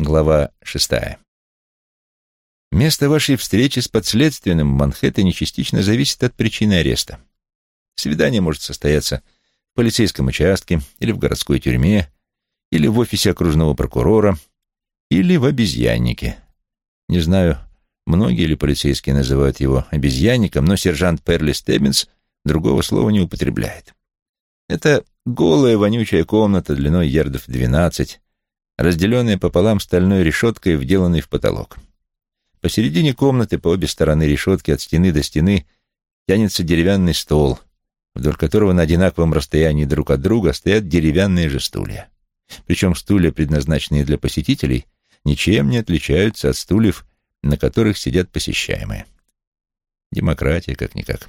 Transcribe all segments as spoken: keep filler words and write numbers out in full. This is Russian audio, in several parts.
Глава шестая. Место вашей встречи с подследственным в Манхэттене частично зависит от причины ареста. Свидание может состояться в полицейском участке, или в городской тюрьме, или в офисе окружного прокурора, или в обезьяннике. Не знаю, многие ли полицейские называют его обезьянником, но сержант Перли Стеббинс другого слова не употребляет. Это голая вонючая комната длиной ярдов двенадцать, разделенная пополам стальной решеткой, вделанной в потолок. Посередине комнаты, по обе стороны решетки, от стены до стены, тянется деревянный стол, вдоль которого на одинаковом расстоянии друг от друга стоят деревянные же стулья. Причем стулья, предназначенные для посетителей, ничем не отличаются от стульев, на которых сидят посещаемые. Демократия, как-никак.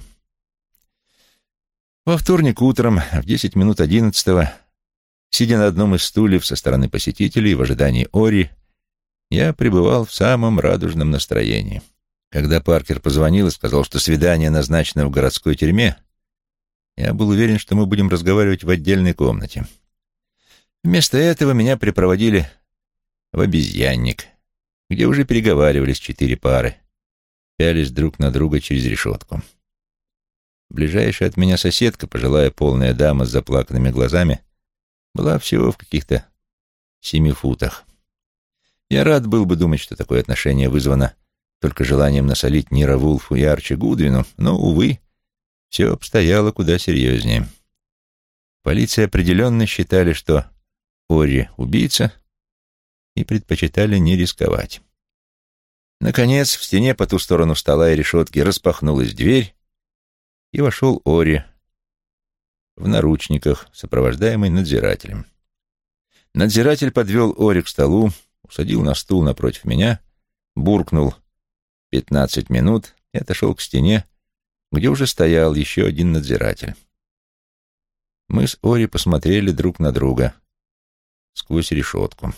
Во вторник утром, в десять минут одиннадцатого, сидя на одном из стульев со стороны посетителей в ожидании Ори, я пребывал в самом радужном настроении. Когда Паркер позвонил и сказал, что свидание назначено в городской тюрьме, я был уверен, что мы будем разговаривать в отдельной комнате. Вместо этого меня припроводили в обезьянник, где уже переговаривались четыре пары, пялись друг на друга через решетку. Ближайшая от меня соседка, пожилая полная дама с заплаканными глазами, была всего в каких-то семи футах. Я рад был бы думать, что такое отношение вызвано только желанием насолить Ниро Вулфу и Арчи Гудвину, но, увы, все обстояло куда серьезнее. Полиция определенно считали, что Ори — убийца, и предпочитали не рисковать. Наконец, в стене по ту сторону стола и решетки распахнулась дверь, и вошел Ори в наручниках, сопровождаемый надзирателем. Надзиратель подвел Ори к столу, усадил на стул напротив меня, буркнул «пятнадцать минут» и отошел к стене, где уже стоял еще один надзиратель. Мы с Ори посмотрели друг на друга сквозь решетку.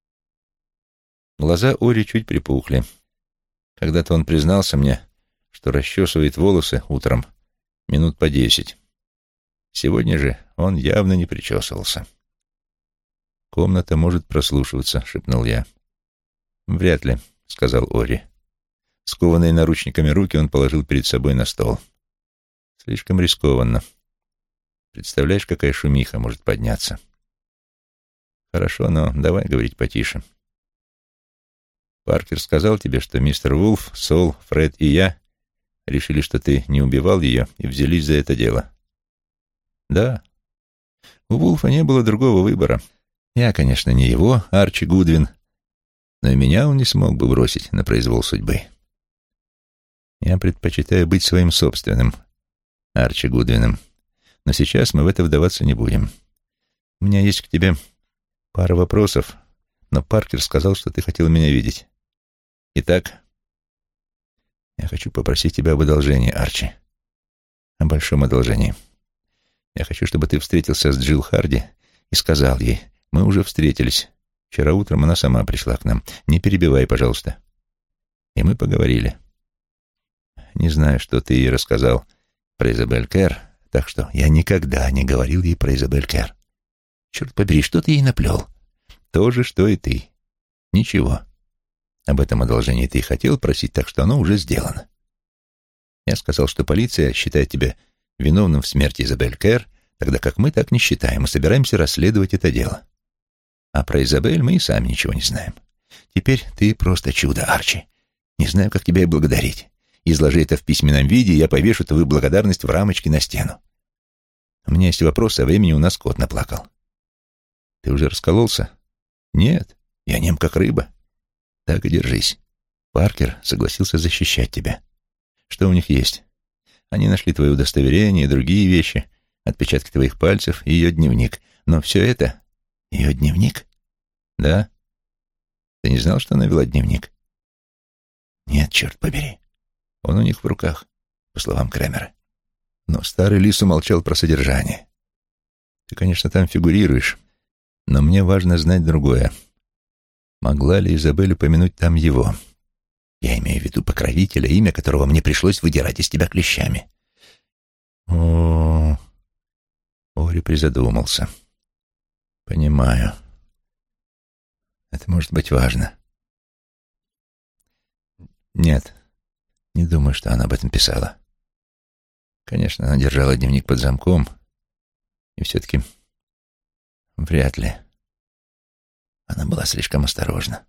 Глаза Ори чуть припухли. Когда-то он признался мне, что расчесывает волосы утром минут по десять. Сегодня же он явно не причесывался. «Комната может прослушиваться», — шепнул я. «Вряд ли», — сказал Ори. Скованные наручниками руки он положил перед собой на стол. «Слишком рискованно. Представляешь, какая шумиха может подняться?» «Хорошо, но давай говорить потише. Паркер сказал тебе, что мистер Вулф, Сол, Фред и я решили, что ты не убивал ее, и взялись за это дело?» «Да. У Вулфа не было другого выбора. Я, конечно, не его, Арчи Гудвин, но и меня он не смог бы бросить на произвол судьбы. Я предпочитаю быть своим собственным Арчи Гудвином, но сейчас мы в это вдаваться не будем. У меня есть к тебе пара вопросов, но Паркер сказал, что ты хотел меня видеть. Итак, я хочу попросить тебя об одолжении, Арчи. О большом одолжении. Я хочу, чтобы ты встретился с Джилл Харди и сказал ей: мы уже встретились. Вчера утром она сама пришла к нам. Не перебивай, пожалуйста. И мы поговорили. Не знаю, что ты ей рассказал про Изабель Кэр, так что я никогда не говорил ей про Изабель Кэр. Черт побери, что ты ей наплел? То же, что и ты. Ничего. Об этом одолжении ты и хотел просить, так что оно уже сделано. Я сказал, что полиция считает тебя виновным в смерти Изабель Кэр, тогда как мы так не считаем и собираемся расследовать это дело. А про Изабель мы и сами ничего не знаем. Теперь ты просто чудо, Арчи. Не знаю, как тебя и благодарить. Изложи это в письменном виде, и я повешу твою благодарность в рамочке на стену. У меня есть вопрос, а времени у нас кот наплакал. Ты уже раскололся? Нет, я нем как рыба. Так и держись. Паркер согласился защищать тебя. Что у них есть? Они нашли твое удостоверение и другие вещи, отпечатки твоих пальцев и ее дневник. Но все это... Ее дневник? Да. Ты не знал, что она вела дневник? Нет, черт побери. Он у них в руках, по словам Крэмера. Но старый лис умолчал про содержание. Ты, конечно, там фигурируешь, но мне важно знать другое. Могла ли Изабель упомянуть там его? Я имею в виду покровителя, имя которого мне пришлось выдирать из тебя клещами. О, Ори призадумался. Понимаю. Это Это может быть важно. Нет, не думаю, что она об этом писала. Конечно, она держала дневник под замком, и все-таки вряд ли. Она была слишком осторожна.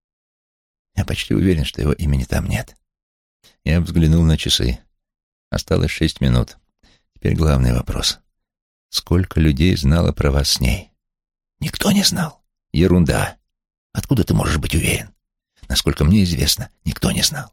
Я почти уверен, что его имени там нет. Я взглянул на часы. Осталось шесть минут. Теперь главный вопрос. Сколько людей знало про вас с ней? Никто не знал. Ерунда. Откуда ты можешь быть уверен? Насколько мне известно, никто не знал.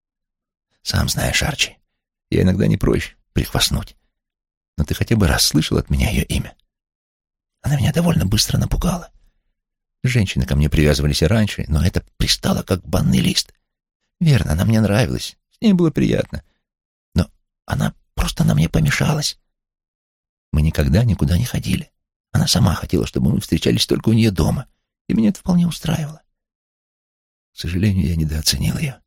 Сам знаешь, Арчи, я иногда не прочь прихвастнуть. Но ты хотя бы раз слышал от меня ее имя? Она меня довольно быстро напугала. Женщины ко мне привязывались и раньше, но это пристало как банный лист. Верно, она мне нравилась, с ней было приятно. Но она просто на мне помешалась. Мы никогда никуда не ходили. Она сама хотела, чтобы мы встречались только у нее дома, и меня это вполне устраивало. К сожалению, я недооценил ее.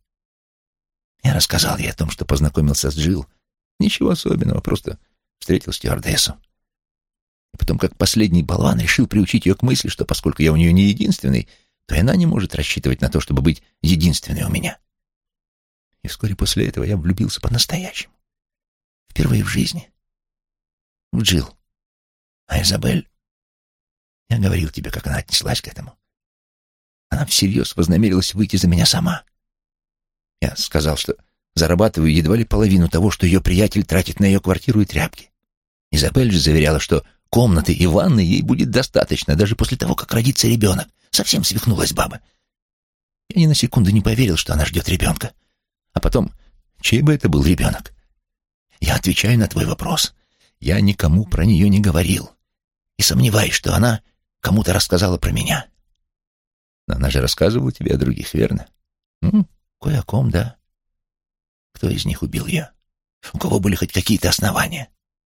Я рассказал ей о том, что познакомился с Джилл. Ничего особенного, просто встретил стюардессу. И потом, как последний болван, решил приучить ее к мысли, что поскольку я у нее не единственный, то и она не может рассчитывать на то, чтобы быть единственной у меня. И вскоре после этого я влюбился по-настоящему. Впервые в жизни. В Джилл. А Изабель... Я говорил тебе, как она отнеслась к этому. Она всерьез вознамерилась выйти за меня сама. Я сказал, что зарабатываю едва ли половину того, что ее приятель тратит на ее квартиру и тряпки. Изабель же заверяла, что комнаты и ванны ей будет достаточно, даже после того, как родится ребенок. Совсем свихнулась баба. Я ни на секунду не поверил, что она ждет ребенка. А потом, чей бы это был ребенок? Я отвечаю на твой вопрос. Я никому про нее не говорил. И сомневаюсь, что она кому-то рассказала про меня. Но она же рассказывала тебе о других, верно? М? Кое о ком, да. Кто из них убил ее? У кого были хоть какие-то основания?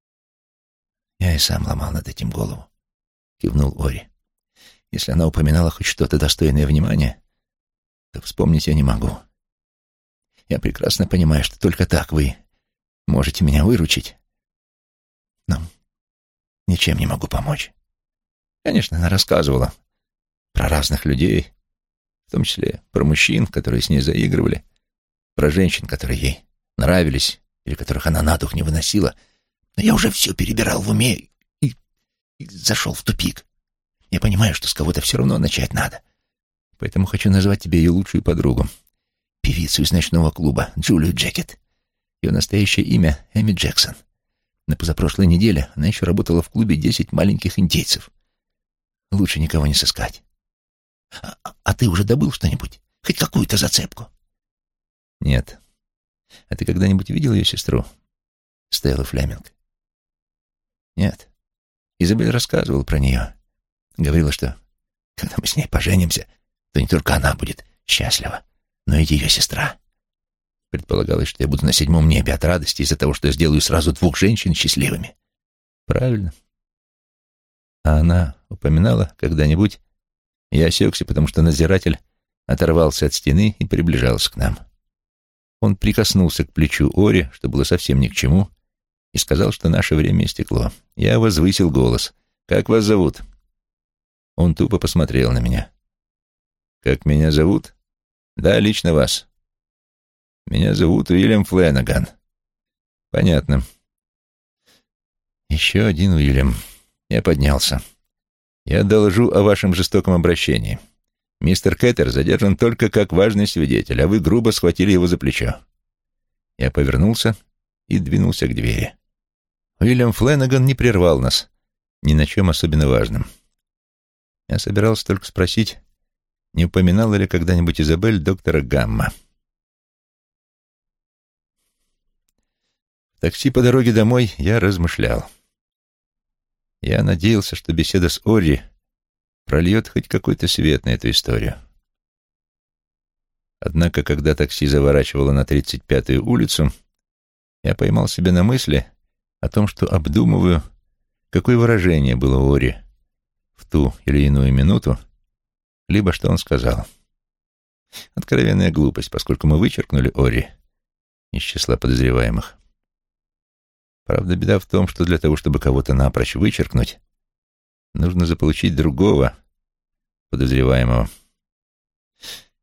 Я и сам ломал над этим голову, кивнул Ори. Если она упоминала хоть что-то достойное внимания, то вспомнить я не могу. Я прекрасно понимаю, что только так вы можете меня выручить, но ничем не могу помочь. Конечно, она рассказывала про разных людей, в том числе про мужчин, которые с ней заигрывали, про женщин, которые ей нравились или которых она на дух не выносила. Но я уже все перебирал в уме и, и зашел в тупик. Я понимаю, что с кого-то все равно начать надо. Поэтому хочу назвать тебе ее лучшую подругу, певицу из ночного клуба Джулию Джекет. Ее настоящее имя — Эми Джексон. На позапрошлой неделе она еще работала в клубе «Десять маленьких индейцев». Лучше никого не сыскать. А, а ты уже добыл что-нибудь? Хоть какую-то зацепку? Нет. А ты когда-нибудь видел ее сестру, Стеллу Флеминг? Нет. Изабель рассказывала про нее. Говорила, что когда мы с ней поженимся, то не только она будет счастлива, но и ее сестра. Предполагалось, что я буду на седьмом небе от радости из-за того, что я сделаю сразу двух женщин счастливыми. Правильно. А она упоминала когда-нибудь... Я осекся, потому что надзиратель оторвался от стены и приближался к нам. Он прикоснулся к плечу Ори, что было совсем ни к чему, и сказал, что наше время истекло. Я возвысил голос. «Как вас зовут?» Он тупо посмотрел на меня. «Как меня зовут?» «Да, лично вас». «Меня зовут Уильям Фленаган». «Понятно». «Еще один Уильям». Я поднялся. «Я доложу о вашем жестоком обращении. Мистер Кеттер задержан только как важный свидетель, а вы грубо схватили его за плечо». Я повернулся и двинулся к двери. Уильям Фленаган не прервал нас ни на чем особенно важном. Я собирался только спросить, не упоминала ли когда-нибудь Изабель доктора Гамма. В такси по дороге домой я размышлял. Я надеялся, что беседа с Ори прольет хоть какой-то свет на эту историю. Однако, когда такси заворачивало на тридцать пятую улицу, я поймал себя на мысли о том, что обдумываю, какое выражение было у Ори в ту или иную минуту, либо что он сказал. Откровенная глупость, поскольку мы вычеркнули Ори из числа подозреваемых. Правда, беда в том, что для того, чтобы кого-то напрочь вычеркнуть, нужно заполучить другого подозреваемого.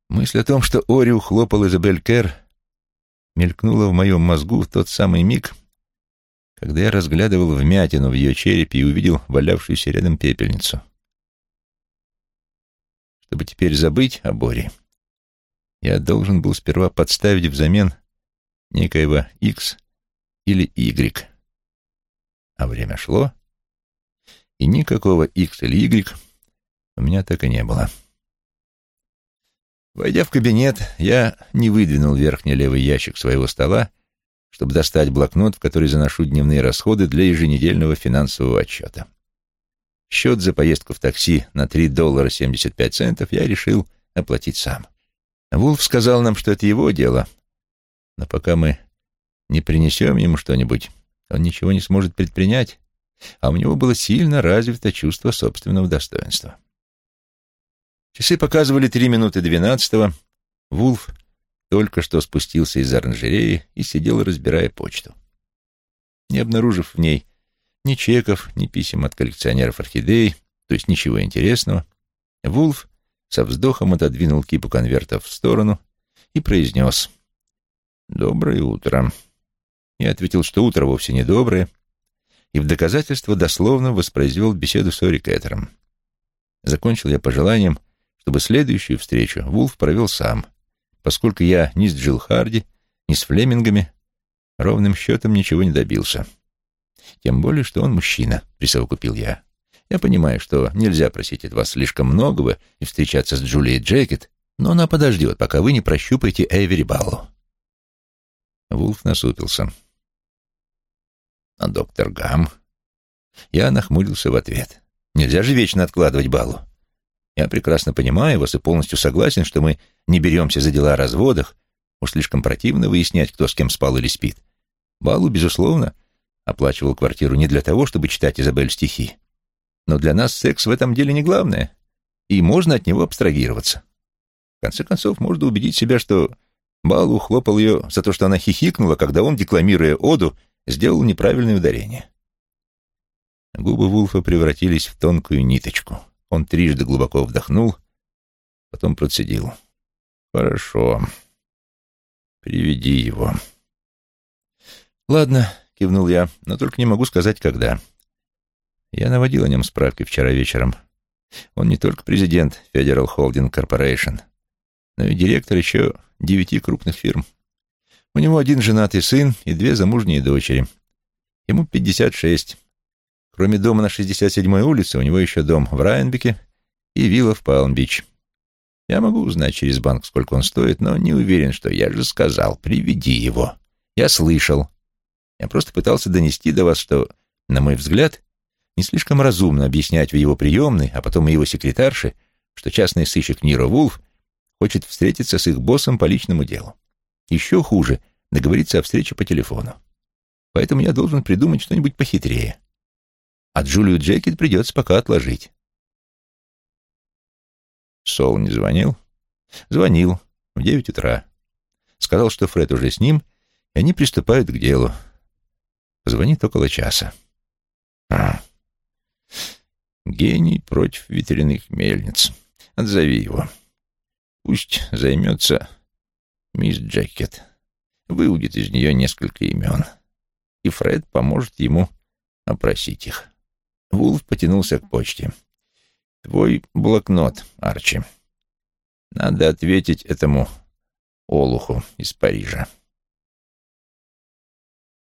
Мысль о том, что Ори ухлопал Изабель Кэр, мелькнула в моем мозгу в тот самый миг, когда я разглядывал вмятину в ее черепе и увидел валявшуюся рядом пепельницу. Чтобы теперь забыть о Ори, я должен был сперва подставить взамен некоего X или Y. А время шло, и никакого X или Y у меня так и не было. Войдя в кабинет, я не выдвинул верхний левый ящик своего стола, чтобы достать блокнот, в который заношу дневные расходы для еженедельного финансового отчета. Счет за поездку в такси на три доллара семьдесят пять центов я решил оплатить сам. Вулф сказал нам, что это его дело, но пока мы не принесем ему что-нибудь, он ничего не сможет предпринять, а у него было сильно развито чувство собственного достоинства. Часы показывали три минуты двенадцатого. Вулф только что спустился из оранжереи и сидел, разбирая почту. Не обнаружив в ней ни чеков, ни писем от коллекционеров орхидей, то есть ничего интересного, Вулф со вздохом отодвинул кипу конвертов в сторону и произнес: «Доброе утро». Я ответил, что утро вовсе не доброе, и в доказательство дословно воспроизвел беседу с Ори Кеттером. Закончил я пожеланием, чтобы следующую встречу Вулф провел сам, поскольку я ни с Джилл Харди, ни с Флемингами ровным счетом ничего не добился. Тем более, что он мужчина, присовокупил я. Я понимаю, что нельзя просить от вас слишком многого и встречаться с Джулией Джекет, но она подождет, пока вы не прощупаете Эйвери Баллу. Вулф насупился. А доктор Гам? Я нахмурился в ответ. Нельзя же вечно откладывать Баллу. Я прекрасно понимаю вас и полностью согласен, что мы не беремся за дела о разводах. Уж слишком противно выяснять, кто с кем спал или спит. Балу, безусловно, оплачивал квартиру не для того, чтобы читать Изабель стихи. Но для нас секс в этом деле не главное, и можно от него абстрагироваться. В конце концов, можно убедить себя, что Балу хлопал ее за то, что она хихикнула, когда он, декламируя оду, сделал неправильное ударение. Губы Вулфа превратились в тонкую ниточку. Он трижды глубоко вдохнул, потом процедил. «Хорошо. Приведи его». «Ладно», — кивнул я, — «но только не могу сказать, когда». Я наводил о нем справки вчера вечером. Он не только президент Federal Holding Corporation, но и директор еще девяти крупных фирм. У него один женатый сын и две замужние дочери. Ему пятьдесят шесть. Кроме дома на шестьдесят седьмой улице, у него еще дом в Райенбеке и вилла в Палм-Бич. Я могу узнать через банк, сколько он стоит, но не уверен, что я же сказал, приведи его. Я слышал. Я просто пытался донести до вас, что, на мой взгляд, не слишком разумно объяснять в его приемной, а потом и его секретарше, что частный сыщик Ниро Вулф хочет встретиться с их боссом по личному делу. Еще хуже — договориться о встрече по телефону. Поэтому я должен придумать что-нибудь похитрее. А Джулию Джекет придется пока отложить. Сол не звонил? Звонил в девять утра. Сказал, что Фред уже с ним, и они приступают к делу. Позвонит около часа. А. Гений против ветряных мельниц. Отзови его. Пусть займется мисс Джекет. Выудит из нее несколько имен. И Фред поможет ему опросить их. Вулф потянулся к почте. «Твой блокнот, Арчи. Надо ответить этому олуху из Парижа».